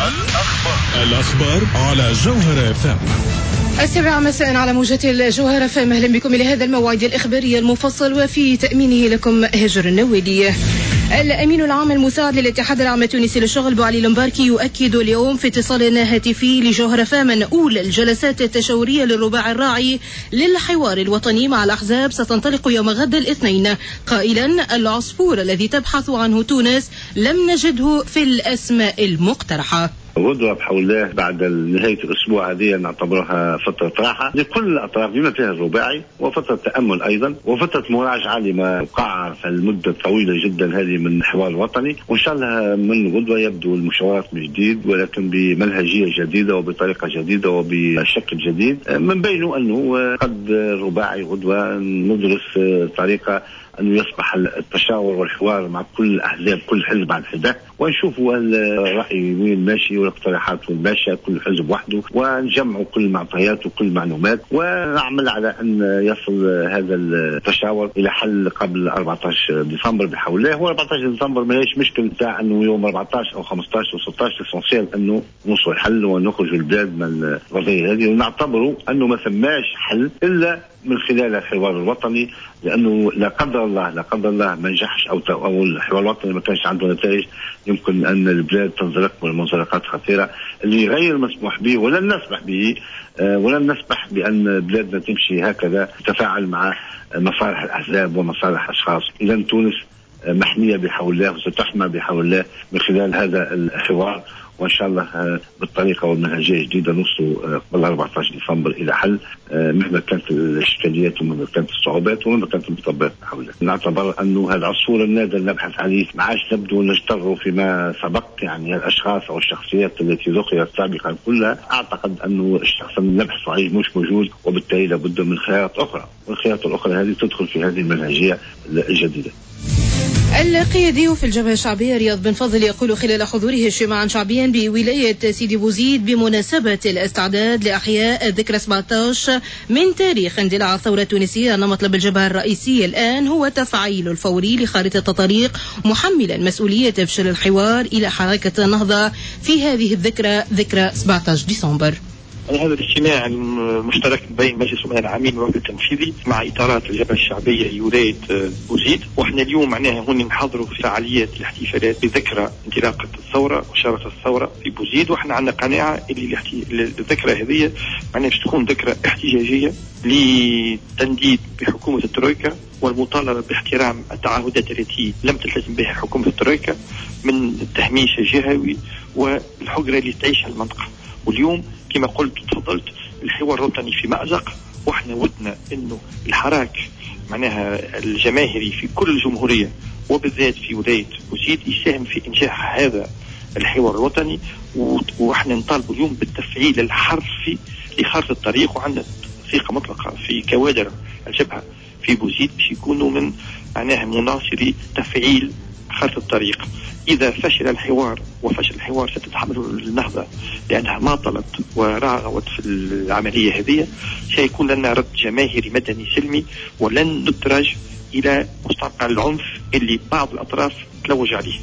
الأخبار على جوهر FM. 7 مساء على موجة الجوهر FM. أهلا بكم إلى هذا الموعد الإخباري المفصل وفي تأمينه لكم هجر النويدي. الأمين العام المساعد للاتحاد العام التونسي للشغل بوعلي المباركي يؤكد اليوم في اتصال هاتفي لجوهر FM أن أولى الجلسات التشاورية للرباع الراعي للحوار الوطني مع الأحزاب ستنطلق يوم غد الاثنين، قائلا العصفور الذي تبحث عنه تونس لم نجده في الأسماء المقترحة. غدوة بحول الله بعد نهاية الأسبوع هذه نعتبرها فترة راحة لكل الأطراف بما فيها الرباعي، وفترة تأمل أيضا، وفترة مراجعة لما وقع في المدة الطويلة جدا هذه من الحوار الوطني. وإن شاء الله من غدوة يبدو المشاورات من جديد، ولكن بمنهجية جديدة وبطريقة جديدة وبشكل جديد. من بينه أنه قد الرباعي غدوة ندرس طريقة أنه يصبح التشاور والحوار مع كل الأحزاب، كل حزب عن حدة، ونشوفوا الرأي وين ماشي والاقتراحات وين ماشية، كل حزب وحده، ونجمعوا كل المعطيات وكل المعلومات، ونعمل على أن يصل هذا التشاور إلى حل قبل 14 ديسمبر بحول الله. هو 14 ديسمبر ما هيش مشكلة تاع أنه يوم 14 أو 15 أو 16، الإسنسيال أنه نوصل الحل ونخرج البلاد من القضية هذه، ونعتبروا أنه ما ثماش حل إلا من خلال الحوار الوطني، لأنه لا قدر الله ما نجحش أو الحوار الوطني ما كانش عنده نتائج، يمكن أن البلاد تنزلق بمنزلقات خطيرة اللي غير مسموح به ولن نسمح به، ولن نسمح بأن بلادنا تمشي هكذا تتفاعل مع مصالح الأحزاب ومصالح أشخاص. إذا تونس محمية بحول الله وستحمى بحول الله من خلال هذا الحوار، وإن شاء الله بالطريقة والمنهجية الجديدة نوصل قبل 14 ديسمبر إلى حل، مهما كانت الإشكاليات ومهما كانت الصعوبات ومهما كانت المطبات حوله. نعتبر أنه هذا العصفور النادر اللي نبحث عليه ما عادش نبدو نجتره فيما سبق، يعني الأشخاص أو الشخصيات التي ذكرت سابقا كلها أعتقد أنه الشخص اللي نبحث عليه مش موجود، وبالتالي لابد من خيارات أخرى، والخيارات الأخرى هذه تدخل في هذه المنهجية الجديدة. القيادي في الجبهة الشعبية رياض بن فضل يقول خلال حضوره اجتماعا شعبيا بولاية سيدي بوزيد بمناسبة الاستعداد لأحياء ذكرى 17 من تاريخ اندلاع الثورة التونسية أن مطلب الجبهة الرئيسي الآن هو تفعيل الفوري لخارطة الطريق، محملا مسؤولية فشل الحوار إلى حركة النهضة في هذه الذكرى، ذكرى 17 ديسمبر. هذا الاجتماع المشترك بين مجلس الأمناء العامين والوفد التنفيذي مع إطارات الجبهة الشعبية لولاية بوزيد، وإحنا اليوم معناها هون نحضروا في فعاليات الاحتفالات بذكرى انطلاقة الثورة وشارة الثورة في بوزيد. وإحنا عندنا قناعة اللي الذكرى هذه معناها باش تكون ذكرى احتجاجية لتنديد بحكومة الترويكا والمطالبة باحترام التعهدات التي لم تلتزم بها حكومة الترويكا من التهميش الجهوي والحجرة اللي تعيشها المنطقة. واليوم كما قلت وتفضلت الحوار الوطني في مأزق، واحنا ودنا انه الحراك معناها الجماهيري في كل الجمهورية وبالذات في ولاية بوزيد يساهم في انجاح هذا الحوار الوطني، واحنا نطالب اليوم بالتفعيل الحرفي لخارطة الطريق، وعندنا ثقة مطلقة في كوادر الجبهة في بوزيد باش يكونوا من معناها مناصري تفعيل خارطة الطريق. إذا فشل الحوار، وفشل الحوار ستتحمله النهضة لأنها ما طلبت وراغبت في العملية هذه، سيكون لنا رد جماهيري مدني سلمي، ولن ندرج إلى مستنقع العنف اللي بعض الأطراف تلوج عليه.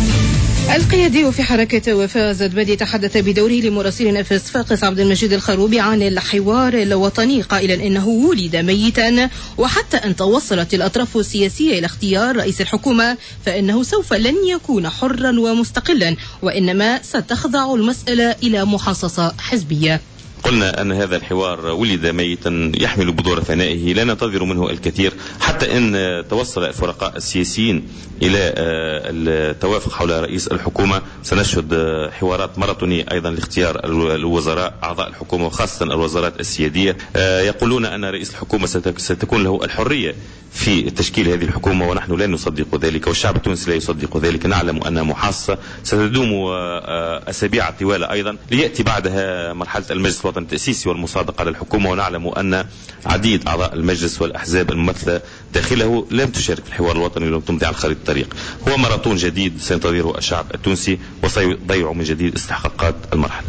القيادي في حركة وفاء زدبادي تحدث بدوره لمراسلنا في صفاقس عبد المجيد الخروبي عن الحوار الوطني، قائلا إنه ولد ميتا، وحتى أن توصلت الأطراف السياسية إلى اختيار رئيس الحكومة فإنه سوف لن يكون حرا ومستقلا، وإنما ستخضع المسألة إلى محاصصة حزبية. قلنا أن هذا الحوار ولد ميتا يحمل بذور ثنائه، لا ننتظر منه الكثير حتى أن توصل الفرقاء السياسيين إلى التوافق حول رئيس الحكومة. سنشهد حوارات ماراثونية أيضا لاختيار الوزراء أعضاء الحكومة وخاصة الوزارات السيادية. يقولون أن رئيس الحكومة ستكون له الحرية في تشكيل هذه الحكومة، ونحن لا نصدق ذلك والشعب التونسي لا يصدق ذلك. نعلم أنها محاصصة ستدوم أسابيع طوال أيضا، ليأتي بعدها مرحلة المجلس الوطني التأسيسي والمصادقة على الحكومة، ونعلم أن عديد أعضاء المجلس والأحزاب الممثلة داخله لم تشارك في الحوار الوطني ولم تمضي على خريطة الطريق. هو ماراثون جديد سينتظره الشعب التونسي وسيضيع من جديد استحقاقات المرحلة.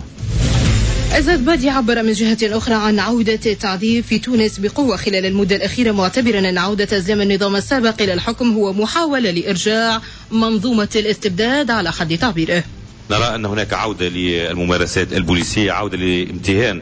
الزدبادي عبر من جهة أخرى عن عودة التعذيب في تونس بقوة خلال المدة الأخيرة، معتبرا أن عودة أزلام النظام السابق إلى الحكم هو محاولة لإرجاع منظومة الاستبداد على حد تعبيره. نرى أن هناك عودة للممارسات البوليسية، عودة لامتهان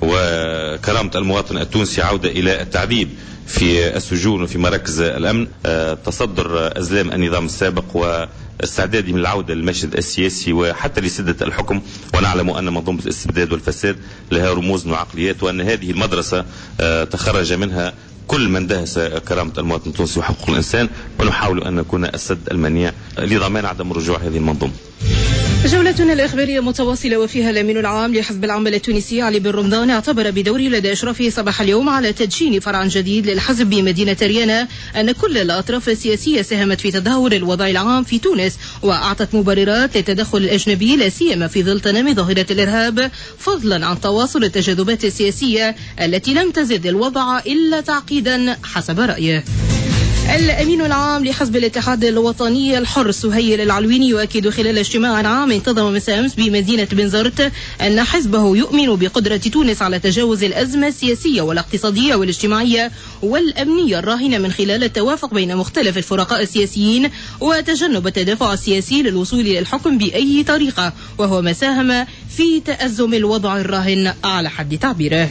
وكرامة المواطن التونسي، عودة إلى التعذيب في السجون وفي مراكز الأمن، تصدر أزلام النظام السابق واستعداد من العودة للمشهد السياسي وحتى لسدة الحكم. ونعلم أن منظومة الاستبداد والفساد لها رموز وعقليات، وأن هذه المدرسة تخرج منها كل من دهس كرامة المواطن التونسي وحقوق الإنسان، ونحاول أن نكون السد المنيع لضمان عدم رجوع هذه المنظومة. جولتنا الإخبارية متواصلة، وفيها الأمين العام لحزب العمل التونسي علي بن رمضان اعتبر بدوره لدى إشرافه صباح اليوم على تدشين فرع جديد للحزب بمدينة ريانا أن كل الأطراف السياسية ساهمت في تدهور الوضع العام في تونس، وأعطت مبررات للتدخل الأجنبي لا سيما في ظل تنامي ظاهرة الإرهاب، فضلا عن تواصل التجاذبات السياسية التي لم تزد الوضع إلا تعقيدا حسب رأيه. الأمين العام لحزب الاتحاد الوطني الحر سهيل العلويني يؤكد خلال اجتماع عام انتظم مساء أمس بمدينة بنزرت أن حزبه يؤمن بقدرة تونس على تجاوز الأزمة السياسية والاقتصادية والاجتماعية والأمنية الراهنة من خلال التوافق بين مختلف الفرقاء السياسيين وتجنب التدافع السياسي للوصول إلى الحكم بأي طريقة، وهو ما ساهم في تأزم الوضع الراهن على حد تعبيره.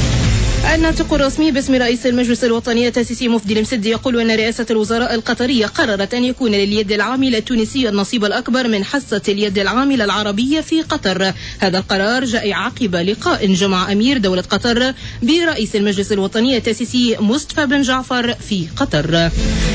الناطق الرسمي باسم رئيس المجلس الوطني التاسيسي مفدي المسدي يقول أن رئاسة الوزراء القطرية قررت أن يكون لليد العاملة التونسية النصيب الأكبر من حصة اليد العاملة العربية في قطر. هذا القرار جاء عقب لقاء جمع أمير دولة قطر برئيس المجلس الوطني التاسيسي مصطفى بن جعفر في قطر.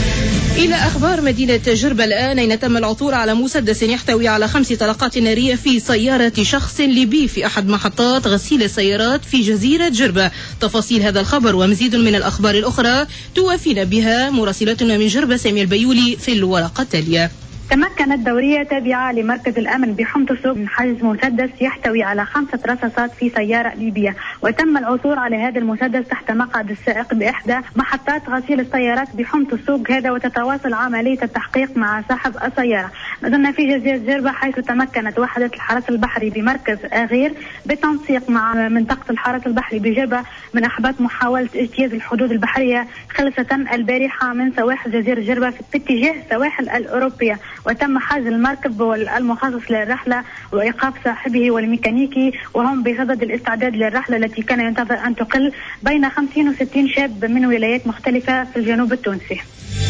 إلى أخبار مدينة جربة الآن، أين تم العثور على مسدس يحتوي على 5 طلقات نارية في سيارة شخص ليبي في أحد محطات غسيل السيارات في جزيرة جربة. تفاصيل هذا الخبر ومزيد من الأخبار الأخرى توافينا بها مراسلتنا من جربة سامي البيولي في الورقة التالية. تمكنت دورية تابعة لمركز الأمن بحمص من حجز مسدس يحتوي على 5 رصاصات في سيارة ليبية، وتم العثور على هذا المسدس تحت مقعد السائق بإحدى محطات غسيل السيارات بحمص السوق هذا، وتتواصل عملية التحقيق مع صاحب السيارة. نزلنا في جزيرة جربة حيث تمكنت وحدة الحرس البحري بمركز أغير بالتنسيق مع منطقة الحرس البحري بجربة من أحباط محاولة اجتياز الحدود البحرية خلصة البارحة من سواحل جزيرة جربة في اتجاه السواحل الأوروبية، وتم حجز المركب المخصص للرحلة وإيقاف صاحبه والميكانيكي، وهم بصدد الاستعداد للرحلة التي كان ينتظر أن تقل بين 50 و 60 شاب من ولايات مختلفة في الجنوب التونسي.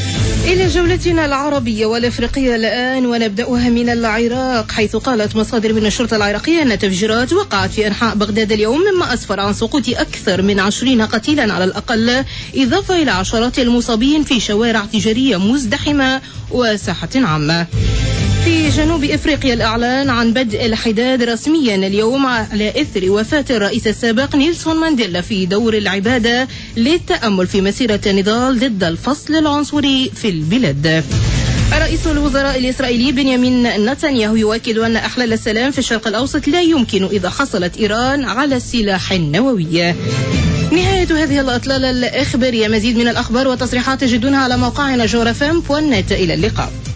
إلى جولتنا العربية والأفريقية الآن، ونبدأها من العراق، حيث قالت مصادر من الشرطة العراقية أن تفجيرات وقعت في أنحاء بغداد اليوم، مما أسفر عن سقوط أكثر من 20 قتيلا على الأقل، إضافة إلى عشرات المصابين في شوارع تجارية مزدحمة وساحة عامة. في جنوب إفريقيا الإعلان عن بدء الحداد رسميا اليوم على إثر وفاة الرئيس السابق نيلسون مانديلا في دور العبادة للتأمل في مسيرة النضال ضد الفصل العنصري في البلاد. رئيس الوزراء الإسرائيلي بنيامين نتنياهو يؤكد أن إحلال السلام في الشرق الأوسط لا يمكن إذا حصلت إيران على السلاح النووي. نهاية هذه الأطلالة الإخبارية. مزيد من الأخبار والتصريحات تجدونها على موقعنا جوهر FM. إلى اللقاء.